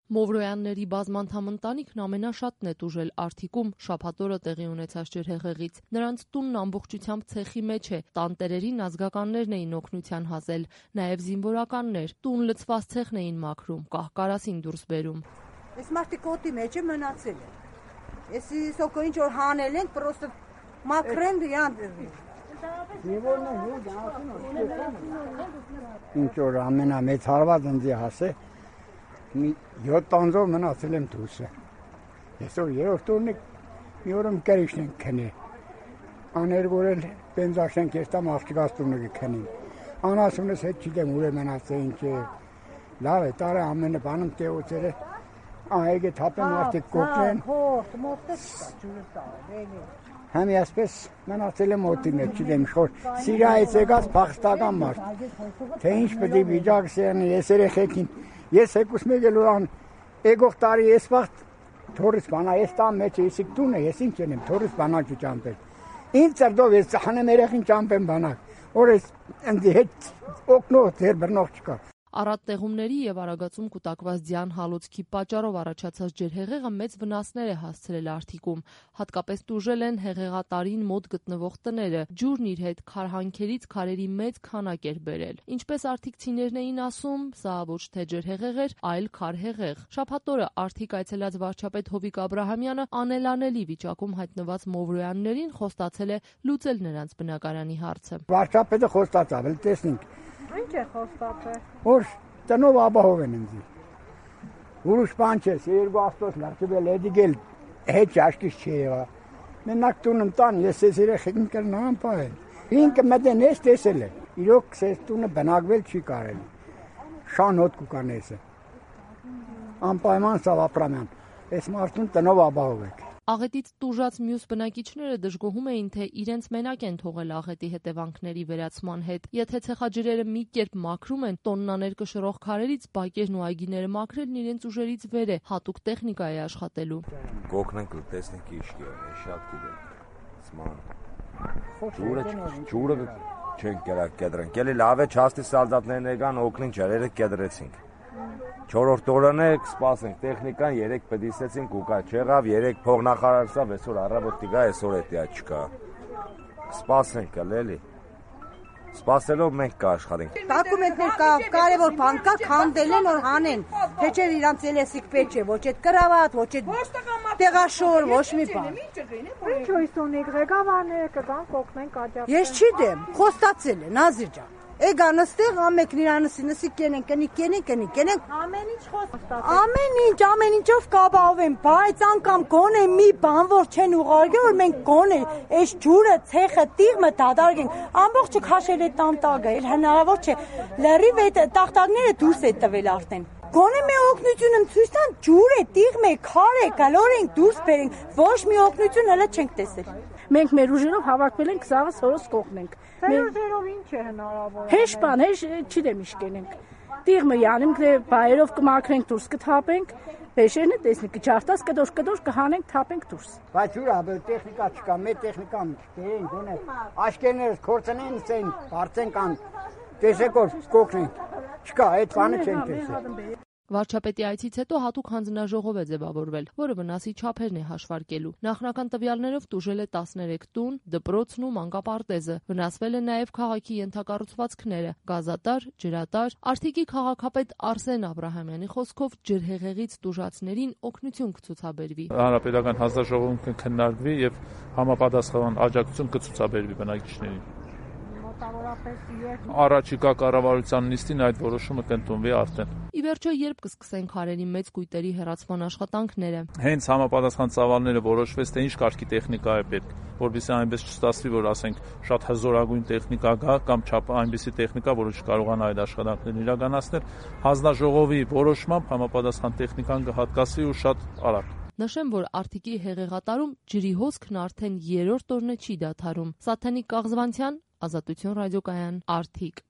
Մովրոյանների բազմանդամ ընտանիքն ամենաշատն է տուժել Արթիկում շաբաթ օրը տեղի ունեցած ջրհեղեղից։ Նրանց տունն ամբողջությամբ ցեխի մեջ է, տանտերերին ազգականներն էին օգնության հասել, նաև զինվորականներ, տուն լցված ցեխն էին մաքրում, կահկարասին դուրս բերում։ Այս մարդիկ օդի մեջ է մնացել են։ Էսի սոկո ինչ որ հանել են, պրոստը մաքրեն դիան։ Ինչ որ ամենամեծ հարված ընձի հասե 7 տանձով մնացել եմ դուրսը։ Այսօր երրորդ օրն է մի օրում կերիշն ենք քնի։ Աներգորել բենզաշենք եստամ աղջիկաց տունը կքնին։ Անասունս հետ չգիտեմ ուր է մնացել ինչ է։ Լավ է, տարը ամենը բանում տեոցերը այգե թափեն մարդիկ կոկնեն։ Համի ասպես մնացել եմ օդի մեջ, չգիտեմ խոր Սիրիայից եկած փախստական մարդ։ Թե ինչ պետք է վիճակս եղնի, ես երեխեքին, ես եկուս մեկ ան եկող տարի ես վաղ թորից բանա, ես տան մեջ եսիկ տունը, ես ինչ ենեմ, թորից բանա չճամպել։ Ինձ ծրդով ես ծախանեմ երեխին ճամպեմ բանակ, որ ես ընձի հետ օգնող ձեր բրնող չկա։ Առատ տեղումների եւ Արագածում կուտակված ձյան հալոցքի պատճառով առաջացած ջրհեղեղը մեծ վնասներ է հասցրել Արթիկում։ Հատկապես տուժել են հեղեղատարին մոտ գտնվող տները։ Ջուրն իր հետ քարհանքերից քարերի մեծ քանակ էր բերել։ Ինչպես արթիկցիներն էին ասում, սա ոչ թե ջրհեղեղ էր, այլ քարհեղեղ։ Շաբաթ օրը Արթիկ այցելած վարչապետ Հովիկ Աբրահամյանը անելանելի վիճակում հայտնված մովրոյաններին խոստացել է լուծել նրանց բնակարանի հարցը։ Վարչապետը խոստացավ, տեսնենք։ Ինչ է խոստացել։ Որ տնով ապահով են ինձ։ Ուրիշ բան չէ, երկու աստոց լարչվել էդիգել հետ աշկից չի եղա։ Մենակ տունը տան, ես ես երեխեքին կրնամ պահել։ Ինքը մտեն ես տեսել է։ Իրոք ես տունը բնակվել չի կարելի։ Շան հոտ կուկանեսը։ Անպայման Սավ Ապրամյան։ Այս մարդուն տնով ապահով եք։ Աղետից տուժած մյուս բնակիչները դժգոհում էին, թե իրենց մենակ են թողել աղետի հետևանքների վերացման հետ։ Եթե ցեխաջրերը մի կերպ մաքրում են, տոննաներ կշռող քարերից բակերն ու այգիները մաքրելն իրենց ուժերից վեր է, հատուկ տեխնիկա է աշխատելու։ Գոքնենք տեսնենք իշկի, շատ գիտեմ։ Սման։ Ջուրը չեն կերակեդրենք։ Էլի լավ է չաստի սալդատներն եկան, օգնին ջրերը կեդրեցինք։ 4-րդ օրն է, կսպասենք տեխնիկան, 3 պդիսեցինք ու կա չեղավ, 3 փողնախարարսավ, այսօր առավոտի գա, այսօր էտիա չկա։ Կսպասենք էլի։ Սպասելով մենք կաշխատենք։ Դոկումենտներ կա, կարևոր բան կա, քանդել են որ հանեն։ Թե չէ իրանց էլեսիկ պետք չէ, ոչ այդ կրավատ, ոչ այդ տեղաշոր, ոչ մի բան։ Ինչ հույսունիկ ղեկավարները կգան կօգնեն աջակցեն։ Ես չի դեմ, խոստացել են Նազիր ջան։ Եկան այստեղ ամենքն իրանսի կենեն։ Ամեն ինչ խոստացել։ Ամեն ինչով կապահովեն, բայց անգամ գոնե մի բան որ չեն ուղարկել, որ մենք գոնե այս ջուրը, ցեխը, տիղմը դադարենք, ամբողջը քաշել է տանտագը, էլ հնարավոր չէ։ Լրիվ այդ տախտակները դուրս է տվել արդեն։ Գոնե մի օգնություն ցույց տան, ջուր է, տիղմ է, քար է, գալոր ենք դուրս բերենք, ոչ մի օգնություն հələ չենք տեսել։ Մենք մեր ուժերով հավաքվել ենք զավը սորս կողնենք։ Մեր ուժերով ինչ է հնարավոր։ Հեշ բան, չդեմ իշկենենք։ Տիղմը յանենք, բայերով կմաքրենք դուրս կթափենք, բեշերն տեսնի կճարտած կդոր կհանենք, թափենք դուրս։ Բայց ուրա տեխնիկա չկա, մեր տեխնիկան չկեն, գոնե աշկերները կորցնեն, ցեն, բարձեն կան։ Տեսեկոր կոկնենք։ Չկա, այդ բանը չեն տեսել։ Վարչապետի այցից հետո հատուկ հանձնաժողով է ձևավորվել, որը վնասի չափերն է հաշվարկելու։ Նախնական տվյալներով տուժել է 13 տուն, դպրոցն ու մանկապարտեզը։ Վնասվել են նաև քաղաքի ենթակառուցվածքները՝ գազատար, ջրատար։ Արթիկի քաղաքապետ Արսեն Աբրահամյանի խոսքով ջրհեղեղից տուժածներին օգնություն կցուցաբերվի։ Հանրապետական հանձնաժողովում կքննարկվի եւ համապատասխան աջակցություն կցուցաբերվի բնակիչներին։ Առաջիկա կառավարության նիստին այդ որոշումը կընդունվի արդեն։ Ի վերջո երբ կսկսեն քարերի մեծ կույտերի հեռացման աշխատանքները։ Հենց համապատասխան ծավալները որոշվեց, թե ինչ կարգի տեխնիկա է պետք, որովհետեւ այնպես չստացվի, որ ասենք շատ հզորագույն տեխնիկա գա կամ չափ այնպիսի տեխնիկա, որը չկարողանա այդ աշխատանքներն իրականացնել, հանձնաժողովի որոշմամբ համապատասխան տեխնիկան կհատկացվի ու շատ արագ։ Նշեմ, որ Արթիկի հեղեղատարում ջրի հոսքն արդեն 3-րդ օրն է չի դադարում։ Սաթենիկ Կաղզվանցյան, Ազատություն ռադիոկայան, Արթիկ։